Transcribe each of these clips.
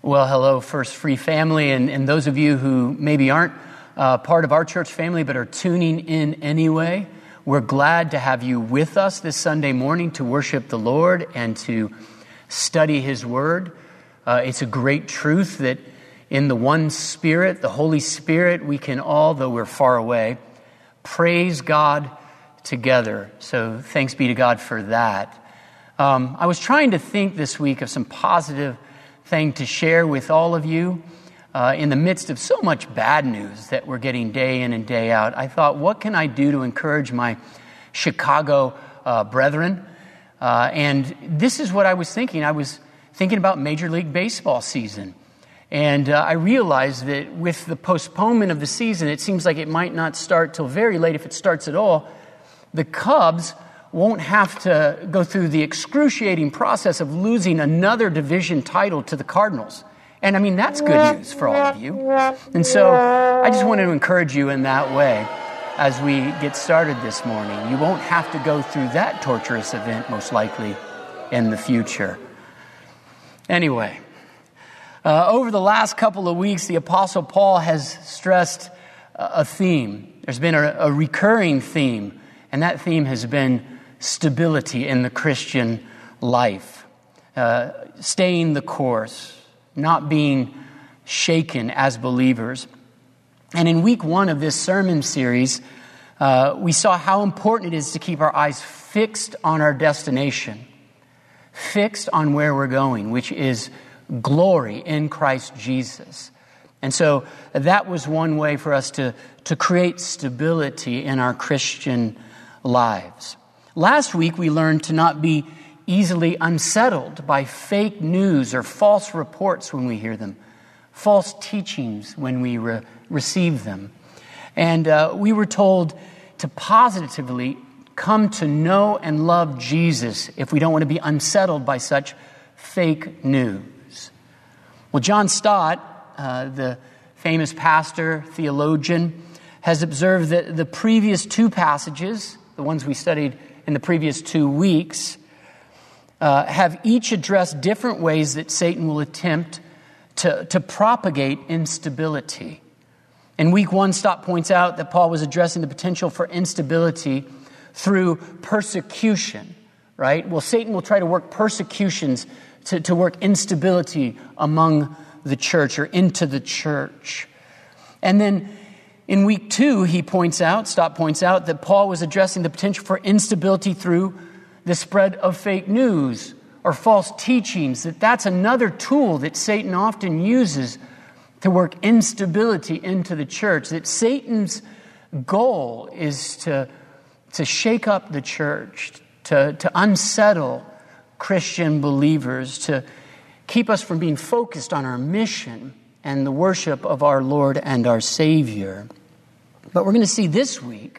Well, hello, First Free family, and those of you who maybe aren't part of our church family but are tuning in anyway. We're glad to have you with us this Sunday morning to worship the Lord and to study His Word. It's a great truth that in the one Spirit, the Holy Spirit, we can all, though we're far away, praise God together. So thanks be to God for that. I was trying to think this week of some positive thing to share with all of you in the midst of so much bad news that we're getting day in and day out. I thought, what can I do to encourage my Chicago brethren? And this is what I was thinking. I was thinking about Major League Baseball season. And I realized that with the postponement of the season, it seems like it might not start till very late if it starts at all. The Cubs won't have to go through the excruciating process of losing another division title to the Cardinals. And I mean, that's good news for all of you. And so I just wanted to encourage you in that way as we get started this morning. You won't have to go through that torturous event, most likely, in the future. Anyway, over the last couple of weeks, the Apostle Paul has stressed a theme. There's been a recurring theme, and that theme has been stability in the Christian life, staying the course, not being shaken as believers. And in week 1 of this sermon series, we saw how important it is to keep our eyes fixed on our destination, fixed on where we're going, which is glory in Christ Jesus. And so that was one way for us to create stability in our Christian lives. Last week, we learned to not be easily unsettled by fake news or false reports when we hear them, false teachings when we receive them. And we were told to positively come to know and love Jesus if we don't want to be unsettled by such fake news. Well, John Stott, the famous pastor, theologian, has observed that the previous 2 passages, the ones we studied in the previous 2 weeks, have each addressed different ways that Satan will attempt to propagate instability. In week 1, Stott points out that Paul was addressing the potential for instability through persecution, right? Well, Satan will try to work persecutions to work instability among the church or into the church. And then in week 2, Stott points out that Paul was addressing the potential for instability through the spread of fake news or false teachings, that's another tool that Satan often uses to work instability into the church, that Satan's goal is to shake up the church, to unsettle Christian believers, to keep us from being focused on our mission and the worship of our Lord and our Savior. But we're going to see this week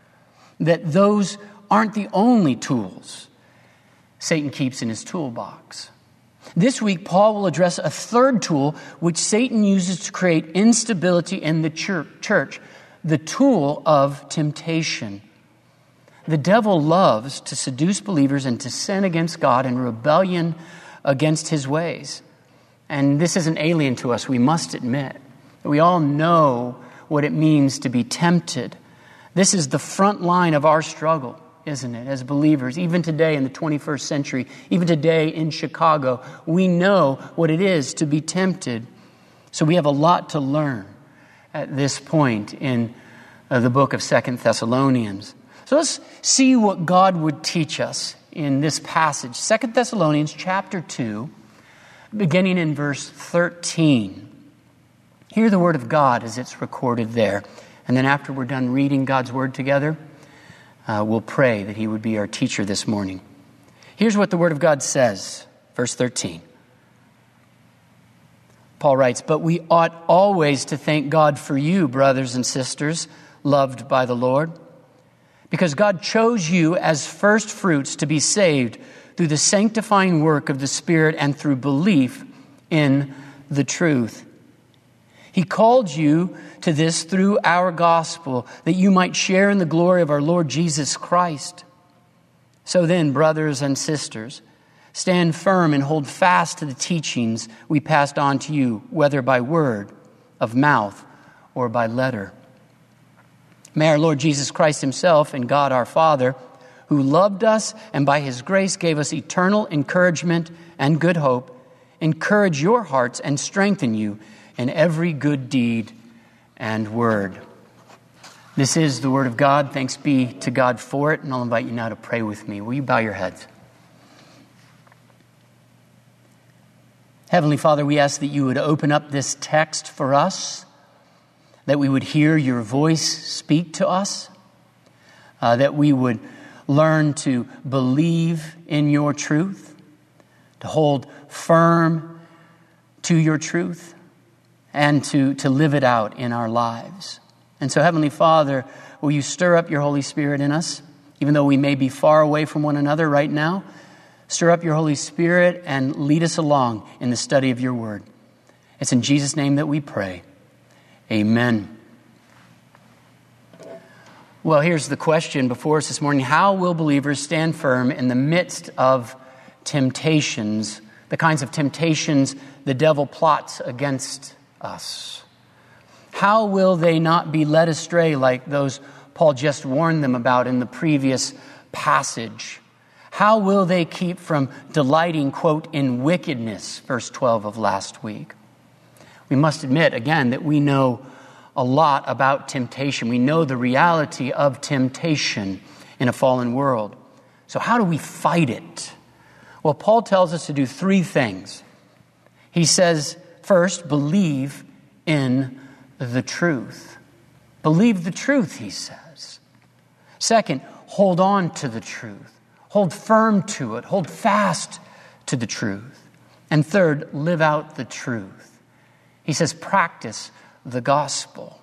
that those aren't the only tools Satan keeps in his toolbox. This week, Paul will address a third tool which Satan uses to create instability in the church, the tool of temptation. The devil loves to seduce believers into sin against God and rebellion against His ways. And this isn't alien to us, we must admit. We all know what it means to be tempted. This is the front line of our struggle, isn't it, as believers? Even today in the 21st century, even today in Chicago, we know what it is to be tempted. So we have a lot to learn at this point in the book of 2 Thessalonians. So let's see what God would teach us in this passage. 2 Thessalonians chapter 2, beginning in verse 13. Hear the word of God as it's recorded there. And then after we're done reading God's word together, we'll pray that He would be our teacher this morning. Here's what the word of God says, verse 13. Paul writes, "But we ought always to thank God for you, brothers and sisters, loved by the Lord, because God chose you as first fruits to be saved through the sanctifying work of the Spirit and through belief in the truth. He called you to this through our gospel, that you might share in the glory of our Lord Jesus Christ. So then, brothers and sisters, Stand firm and hold fast to the teachings we passed on to you, whether by word, of mouth, or by letter. May our Lord Jesus Christ himself and God our Father, who loved us and by his grace gave us eternal encouragement and good hope, encourage your hearts and strengthen you in every good deed and word. This is the word of God. Thanks be to God for it. And I'll invite you now to pray with me. Will you bow your heads? Heavenly Father, we ask that you would open up this text for us, that we would hear your voice speak to us, that we would learn to believe in your truth, to hold firm to your truth, and to live it out in our lives. And so, Heavenly Father, will you stir up your Holy Spirit in us, even though we may be far away from one another right now? Stir up your Holy Spirit and lead us along in the study of your word. It's in Jesus' name that we pray. Amen. Well, here's the question before us this morning. How will believers stand firm in the midst of temptations, the kinds of temptations the devil plots against us? How will they not be led astray like those Paul just warned them about in the previous passage? How will they keep from delighting, quote, in wickedness, verse 12 of last week? We must admit, again, that we know a lot about temptation. We know the reality of temptation in a fallen world. So how do we fight it? Well, Paul tells us to do three things. He says, first, believe in the truth. Believe the truth, he says. Second, hold on to the truth. Hold firm to it. Hold fast to the truth. And third, live out the truth. He says, practice the gospel.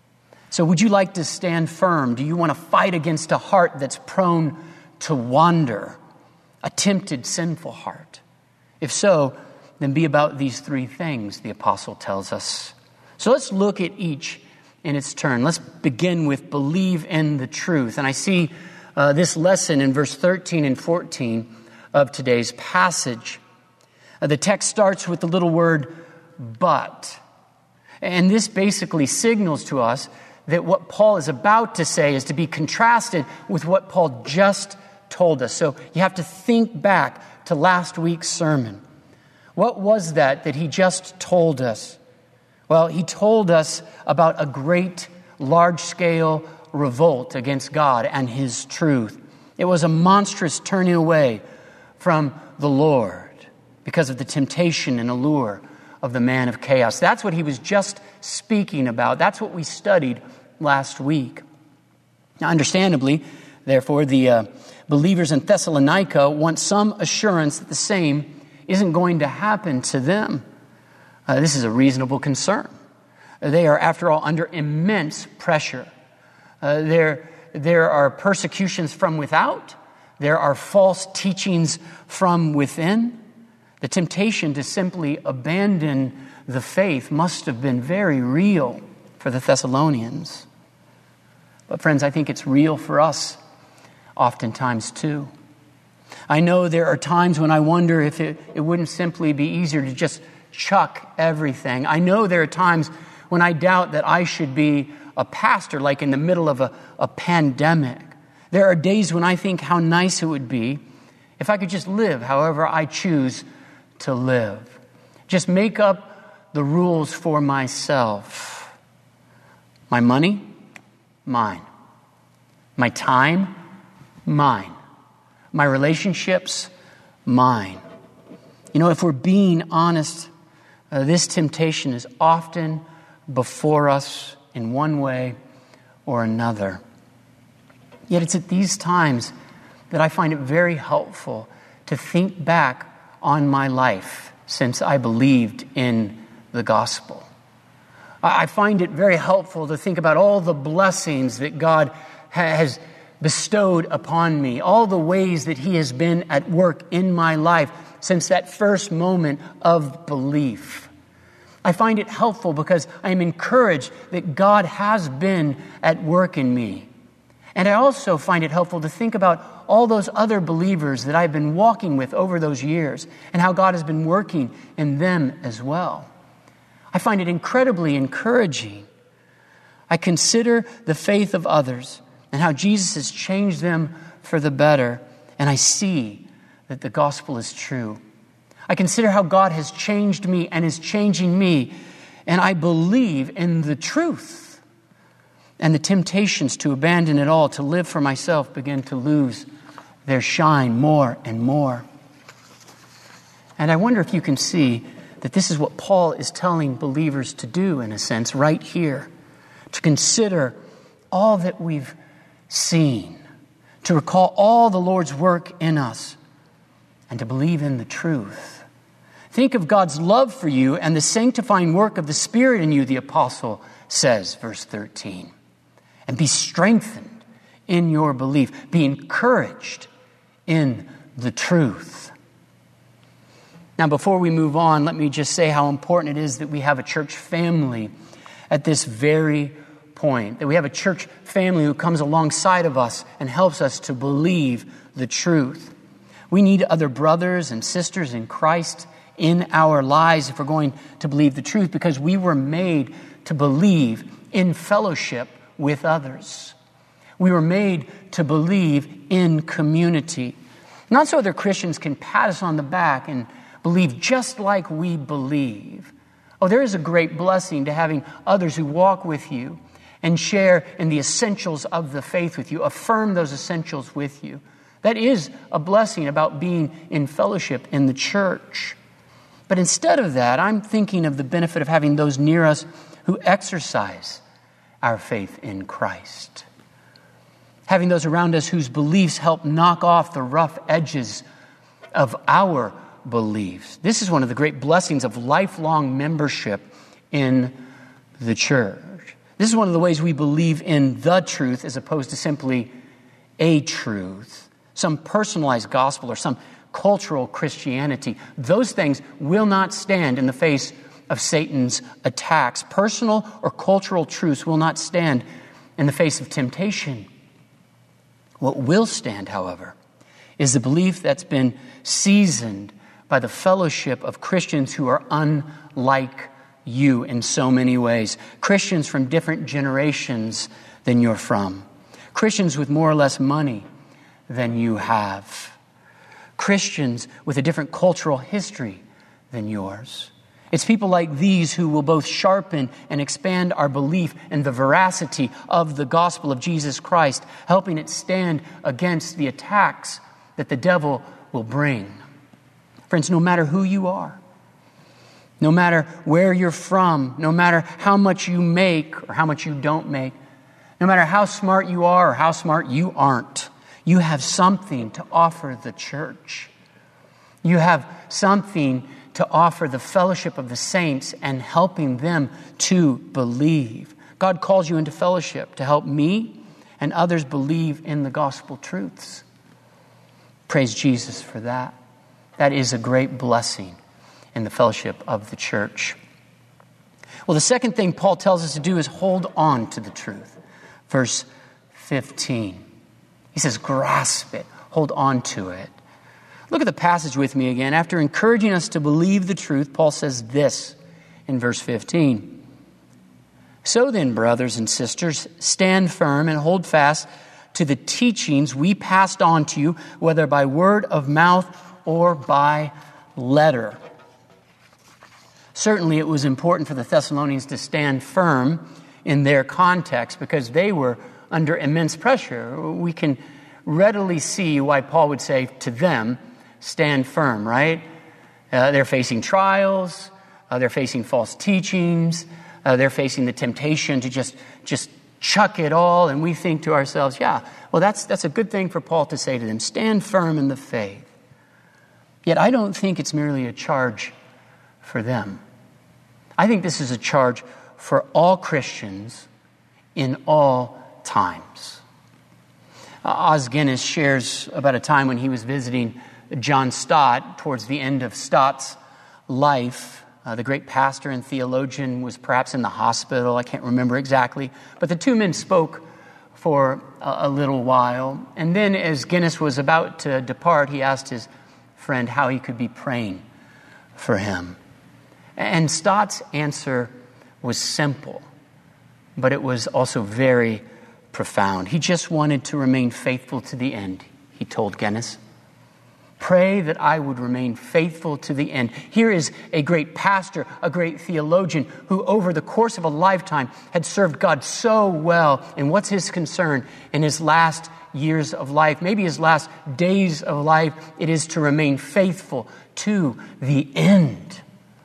So would you like to stand firm? Do you want to fight against a heart that's prone to wander? A tempted, sinful heart? If so, then be about these three things, the apostle tells us. So let's look at each in its turn. Let's begin with believe in the truth. And I see this lesson in verse 13 and 14 of today's passage. The text starts with the little word, but. And this basically signals to us that what Paul is about to say is to be contrasted with what Paul just told us. So you have to think back to last week's sermon. What was that he just told us? Well, he told us about a great, large-scale revolt against God and his truth. It was a monstrous turning away from the Lord because of the temptation and allure of the man of chaos. That's what he was just speaking about. That's what we studied last week. Now, understandably, therefore, the believers in Thessalonica want some assurance that the same isn't going to happen to them. This is a reasonable concern. They are, after all, under immense pressure. There are persecutions from without. There are false teachings from within. The temptation to simply abandon the faith must have been very real for the Thessalonians. But friends, I think it's real for us oftentimes too. I know there are times when I wonder if it wouldn't simply be easier to just chuck everything. I know there are times when I doubt that I should be a pastor, like in the middle of a pandemic. There are days when I think how nice it would be if I could just live however I choose to live. Just make up the rules for myself. My money, mine. My time, mine. My relationships, mine. You know, if we're being honest, this temptation is often before us in one way or another. Yet it's at these times that I find it very helpful to think back on my life since I believed in the gospel. I find it very helpful to think about all the blessings that God has bestowed upon me, all the ways that He has been at work in my life since that first moment of belief. I find it helpful because I am encouraged that God has been at work in me. And I also find it helpful to think about all those other believers that I've been walking with over those years and how God has been working in them as well. I find it incredibly encouraging. I consider the faith of others and how Jesus has changed them for the better, and I see that the gospel is true. I consider how God has changed me and is changing me, and I believe in the truth. And the temptations to abandon it all, to live for myself, begin to lose their shine more and more. And I wonder if you can see that this is what Paul is telling believers to do, in a sense, right here. To consider all that we've seen, to recall all the Lord's work in us, and to believe in the truth. Think of God's love for you and the sanctifying work of the Spirit in you, the apostle says, verse 13. And be strengthened in your belief. Be encouraged in the truth. Now, before we move on, let me just say how important it is that we have a church family at this very point. That we have a church family who comes alongside of us and helps us to believe the truth. We need other brothers and sisters in Christ in our lives if we're going to believe the truth, because we were made to believe in fellowship with others. We were made to believe in community. Not so other Christians can pat us on the back and believe just like we believe. Oh, there is a great blessing to having others who walk with you and share in the essentials of the faith with you, affirm those essentials with you. That is a blessing about being in fellowship in the church. But instead of that, I'm thinking of the benefit of having those near us who exercise our faith in Christ. Having those around us whose beliefs help knock off the rough edges of our beliefs. This is one of the great blessings of lifelong membership in the church. This is one of the ways we believe in the truth as opposed to simply a truth, some personalized gospel or some cultural Christianity. Those things will not stand in the face of Satan's attacks. Personal or cultural truths will not stand in the face of temptation. What will stand, however, is the belief that's been seasoned by the fellowship of Christians who are unlike you in so many ways. Christians from different generations than you're from. Christians with more or less money than you have. Christians with a different cultural history than yours. It's people like these who will both sharpen and expand our belief in the veracity of the gospel of Jesus Christ, helping it stand against the attacks that the devil will bring. Friends, no matter who you are, no matter where you're from, no matter how much you make or how much you don't make, no matter how smart you are or how smart you aren't, you have something to offer the church. You have something to offer the fellowship of the saints and helping them to believe. God calls you into fellowship to help me and others believe in the gospel truths. Praise Jesus for that. That is a great blessing in the fellowship of the church. Well, the second thing Paul tells us to do is hold on to the truth. Verse 15. He says, grasp it, hold on to it. Look at the passage with me again. After encouraging us to believe the truth, Paul says this in verse 15. So then, brothers and sisters, stand firm and hold fast to the teachings we passed on to you, whether by word of mouth or by letter. Certainly it was important for the Thessalonians to stand firm in their context because they were under immense pressure. We can readily see why Paul would say to them, stand firm, right? They're facing trials. They're facing false teachings. They're facing the temptation to just chuck it all. And we think to ourselves, yeah, well, that's a good thing for Paul to say to them. Stand firm in the faith. Yet I don't think it's merely a charge for them. I think this is a charge for all Christians in all times. Os Guinness shares about a time when he was visiting John Stott towards the end of Stott's life. The great pastor and theologian was perhaps in the hospital. I can't remember exactly. But the two men spoke for a little while. And then as Guinness was about to depart, he asked his friend how he could be praying for him. And Stott's answer was simple, but it was also very profound. He just wanted to remain faithful to the end, he told Guinness. Pray that I would remain faithful to the end. Here is a great pastor, a great theologian who over the course of a lifetime had served God so well. And what's his concern in his last years of life, maybe his last days of life? It is to remain faithful to the end.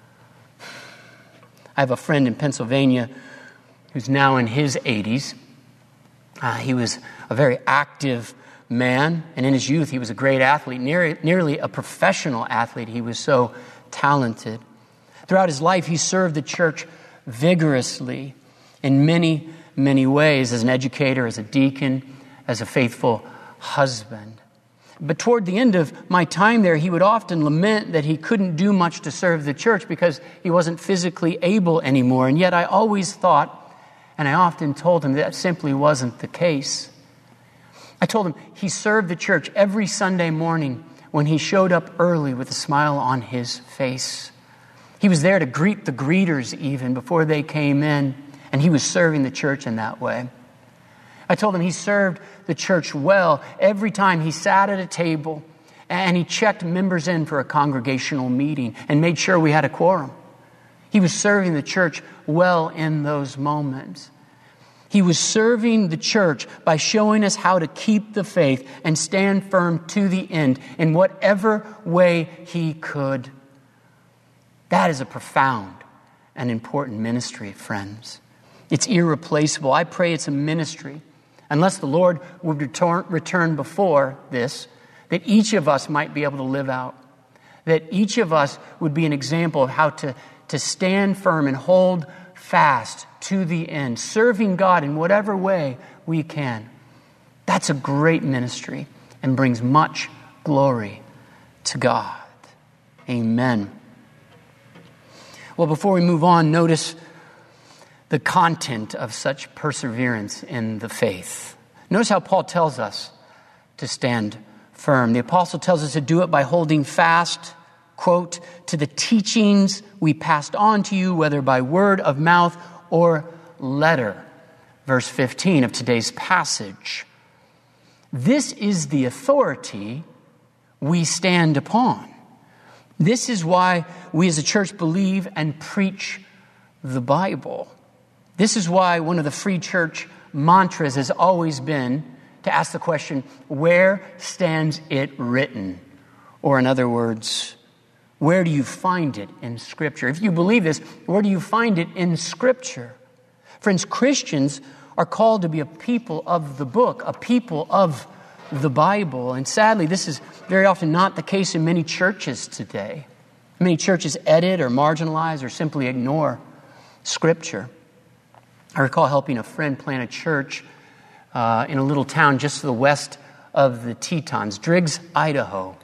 I have a friend in Pennsylvania who's now in his 80s. He was a very active man, and in his youth he was a great athlete, nearly a professional athlete. He was so talented. Throughout his life, he served the church vigorously in many, many ways, as an educator, as a deacon, as a faithful husband. But toward the end of my time there, he would often lament that he couldn't do much to serve the church because he wasn't physically able anymore. And yet I always thought, and I often told him, that simply wasn't the case. I told him he served the church every Sunday morning when he showed up early with a smile on his face. He was there to greet the greeters even before they came in, and he was serving the church in that way. I told him he served the church well every time he sat at a table and he checked members in for a congregational meeting and made sure we had a quorum. He was serving the church well in those moments. He was serving the church by showing us how to keep the faith and stand firm to the end in whatever way he could. That is a profound and important ministry, friends. It's irreplaceable. I pray it's a ministry, unless the Lord would return before this, that each of us might be able to live out. That each of us would be an example of how to stand firm and hold fast to the end, serving God in whatever way we can. That's a great ministry and brings much glory to God. Amen. Well, before we move on, notice the content of such perseverance in the faith. Notice how Paul tells us to stand firm. The apostle tells us to do it by holding fast, quote, to the teachings we passed on to you, whether by word of mouth or letter. Verse 15 of today's passage. This is the authority we stand upon. This is why we as a church believe and preach the Bible. This is why one of the Free Church mantras has always been to ask the question, where stands it written? Or in other words, where do you find it in Scripture? If you believe this, where do you find it in Scripture? Friends, Christians are called to be a people of the book, a people of the Bible. And sadly, this is very often not the case in many churches today. Many churches edit or marginalize or simply ignore Scripture. I recall helping a friend plant a church in a little town just to the west of the Tetons, Driggs, Idaho.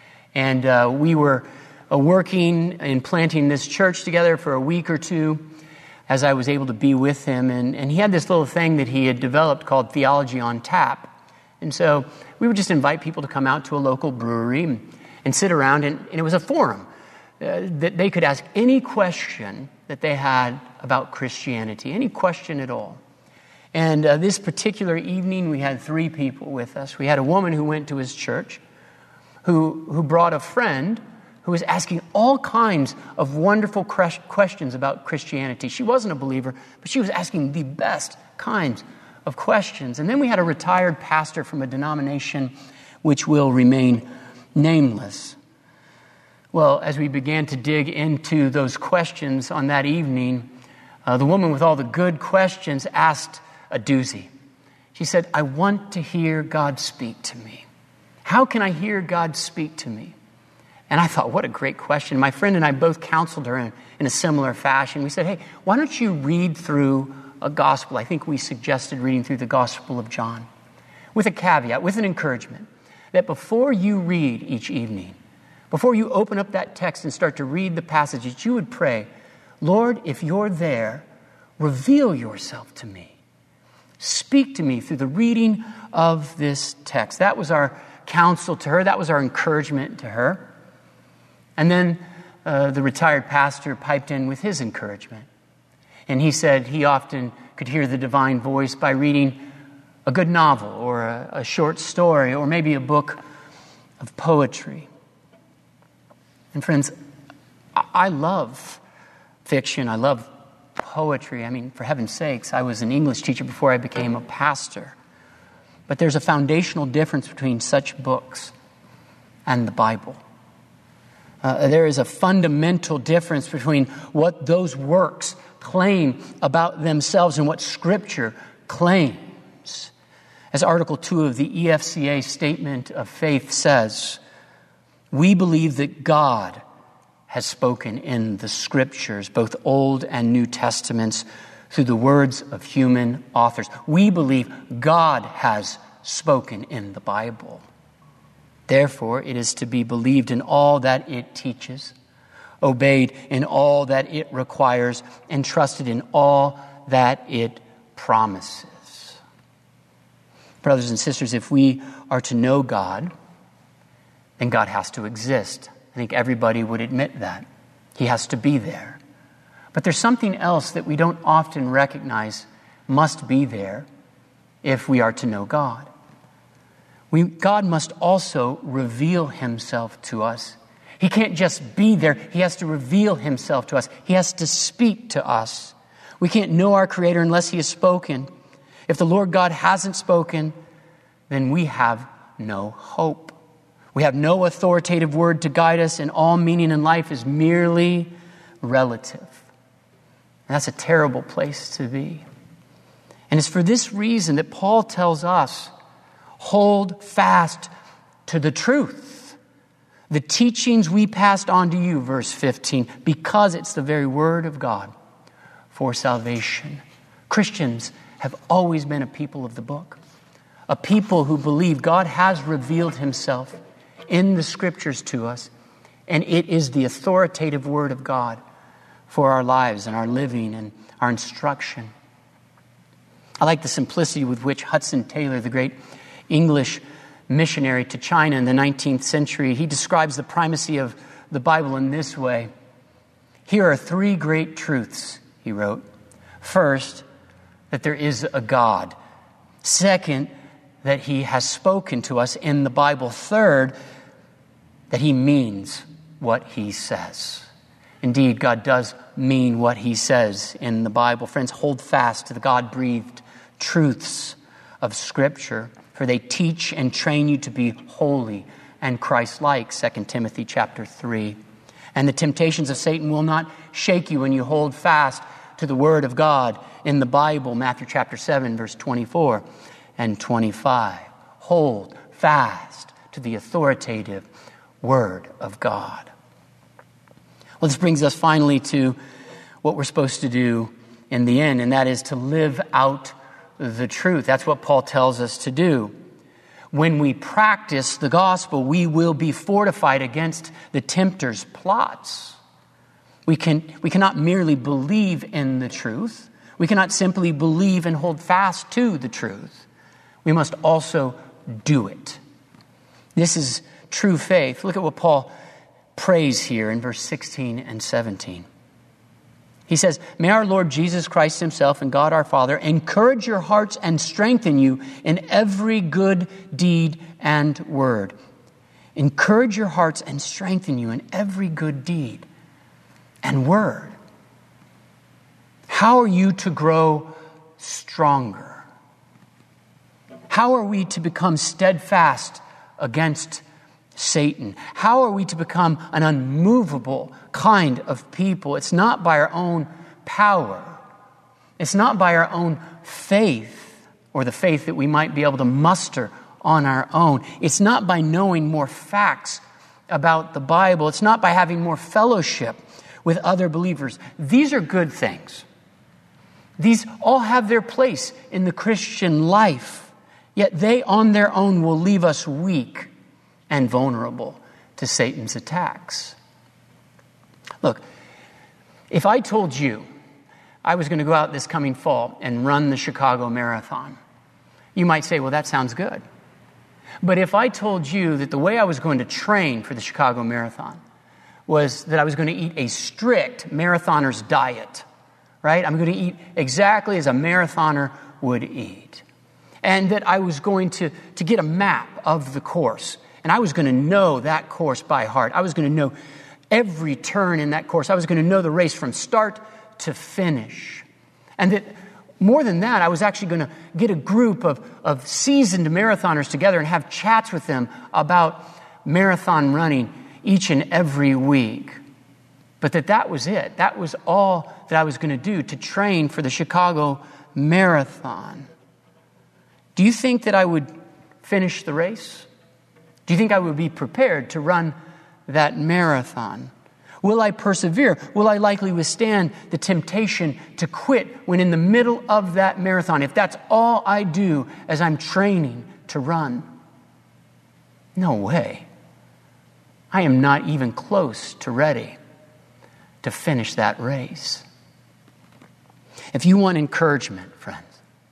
And we were working and planting this church together for a week or two as I was able to be with him. And he had this little thing that he had developed called Theology on Tap. And so we would just invite people to come out to a local brewery and sit around. And it was a forum that they could ask any question that they had about Christianity, any question at all. And this particular evening, we had 3 people with us. We had a woman who went to his church who brought a friend who was asking all kinds of wonderful questions about Christianity. She wasn't a believer, but she was asking the best kinds of questions. And then we had a retired pastor from a denomination which will remain nameless. Well, as we began to dig into those questions on that evening, the woman with all the good questions asked a doozy. She said, I want to hear God speak to me. How can I hear God speak to me? And I thought, what a great question. My friend and I both counseled her in a similar fashion. We said, hey, why don't you read through a gospel? I think we suggested reading through the Gospel of John with a caveat, with an encouragement, that before you read each evening, before you open up that text and start to read the passages, you would pray, Lord, if you're there, reveal yourself to me. Speak to me through the reading of this text. That was our counsel to her. That was our encouragement to her. And then the retired pastor piped in with his encouragement. And he said he often could hear the divine voice by reading a good novel or a short story or maybe a book of poetry. And friends, I love fiction. I love poetry. I mean, for heaven's sakes, I was an English teacher before I became a pastor. But there's a foundational difference between such books and the Bible. There is a fundamental difference between what those works claim about themselves and what Scripture claims. As Article 2 of the EFCA Statement of Faith says, we believe that God has spoken in the Scriptures, both Old and New Testaments, through the words of human authors. We believe God has spoken in the Bible. Therefore, it is to be believed in all that it teaches, obeyed in all that it requires, and trusted in all that it promises. Brothers and sisters, if we are to know God, then God has to exist. I think everybody would admit that. He has to be there. But there's something else that we don't often recognize must be there if we are to know God. God must also reveal himself to us. He can't just be there. He has to reveal himself to us. He has to speak to us. We can't know our Creator unless he has spoken. If the Lord God hasn't spoken, then we have no hope. We have no authoritative word to guide us, and all meaning in life is merely relative. And that's a terrible place to be. And it's for this reason that Paul tells us, hold fast to the truth. The teachings we passed on to you, verse 15, because it's the very word of God for salvation. Christians have always been a people of the book, a people who believe God has revealed himself in the Scriptures to us, and it is the authoritative word of God for our lives and our living and our instruction. I like the simplicity with which Hudson Taylor, the great English missionary to China in the 19th century, he describes the primacy of the Bible in this way. Here are three great truths, he wrote. First, that there is a God. Second, that he has spoken to us in the Bible. Third, that he means what he says. Indeed, God does mean what he says in the Bible. Friends, hold fast to the God-breathed truths of Scripture, for they teach and train you to be holy and Christ-like, 2 Timothy chapter 3. And the temptations of Satan will not shake you when you hold fast to the Word of God in the Bible, Matthew chapter 7, verse 24 and 25. Hold fast to the authoritative Word of God. Well, this brings us finally to what we're supposed to do in the end, and that is to live out the truth. That's what Paul tells us to do. When we practice the gospel, we will be fortified against the tempter's plots. We cannot merely believe in the truth. We cannot simply believe and hold fast to the truth. We must also do it. This is true faith. Look at what Paul prays here in verse 16 and 17. He says, may our Lord Jesus Christ himself and God our Father encourage your hearts and strengthen you in every good deed and word. Encourage your hearts and strengthen you in every good deed and word. How are you to grow stronger? How are we to become steadfast against Satan? How are we to become an unmovable kind of people? It's not by our own power. It's not by our own faith or the faith that we might be able to muster on our own. It's not by knowing more facts about the Bible. It's not by having more fellowship with other believers. These are good things. These all have their place in the Christian life, yet they on their own will leave us weak and vulnerable to Satan's attacks. Look, if I told you I was going to go out this coming fall and run the Chicago Marathon. You might say, well, that sounds good. But if I told you that the way I was going to train for the Chicago Marathon was that I was going to eat a strict marathoner's diet, right? I'm going to eat exactly as a marathoner would eat. And that I was going to get a map of the course. And I was going to know that course by heart. I was going to know every turn in that course. I was going to know the race from start to finish. And that more than that, I was actually going to get a group of seasoned marathoners together and have chats with them about marathon running each and every week. But that was it. That was all that I was going to do to train for the Chicago Marathon. Do you think that I would finish the race? Do you think I would be prepared to run that marathon? Will I persevere? Will I likely withstand the temptation to quit when in the middle of that marathon, if that's all I do as I'm training to run? No way. I am not even close to ready to finish that race. If you want encouragement, friends,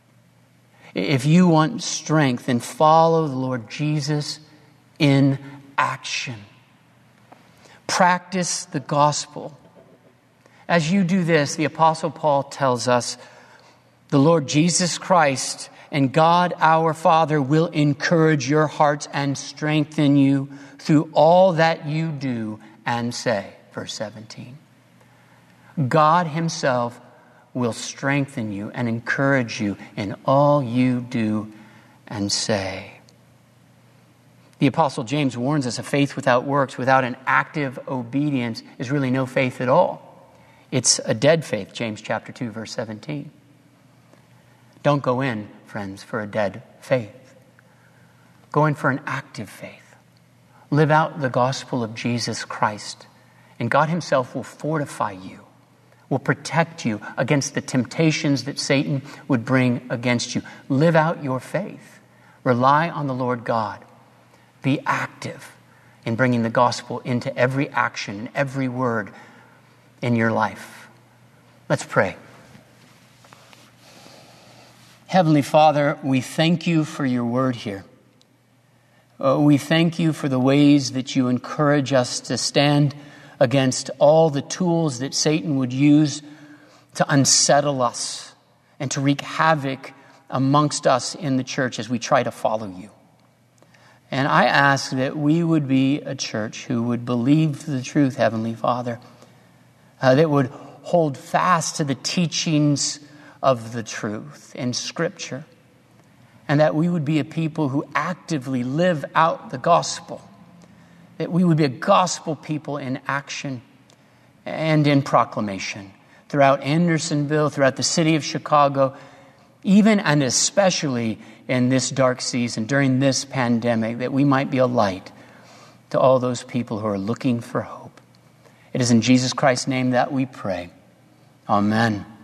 if you want strength, then follow the Lord Jesus in action. Practice the gospel. As you do this, the Apostle Paul tells us, the Lord Jesus Christ and God our Father will encourage your hearts and strengthen you through all that you do and say. Verse 17. God himself will strengthen you and encourage you in all you do and say. The Apostle James warns us, a faith without works, without an active obedience, is really no faith at all. It's a dead faith, James chapter 2, verse 17. Don't go in, friends, for a dead faith. Go in for an active faith. Live out the gospel of Jesus Christ, and God himself will fortify you, will protect you against the temptations that Satan would bring against you. Live out your faith. Rely on the Lord God. Be active in bringing the gospel into every action and every word in your life. Let's pray. Heavenly Father, we thank you for your word here. We thank you for the ways that you encourage us to stand against all the tools that Satan would use to unsettle us and to wreak havoc amongst us in the church as we try to follow you. And I ask that we would be a church who would believe the truth, Heavenly Father, that would hold fast to the teachings of the truth in Scripture, and that we would be a people who actively live out the gospel, that we would be a gospel people in action and in proclamation throughout Andersonville, throughout the city of Chicago, even and especially in this dark season, during this pandemic, that we might be a light to all those people who are looking for hope. It is in Jesus Christ's name that we pray. Amen.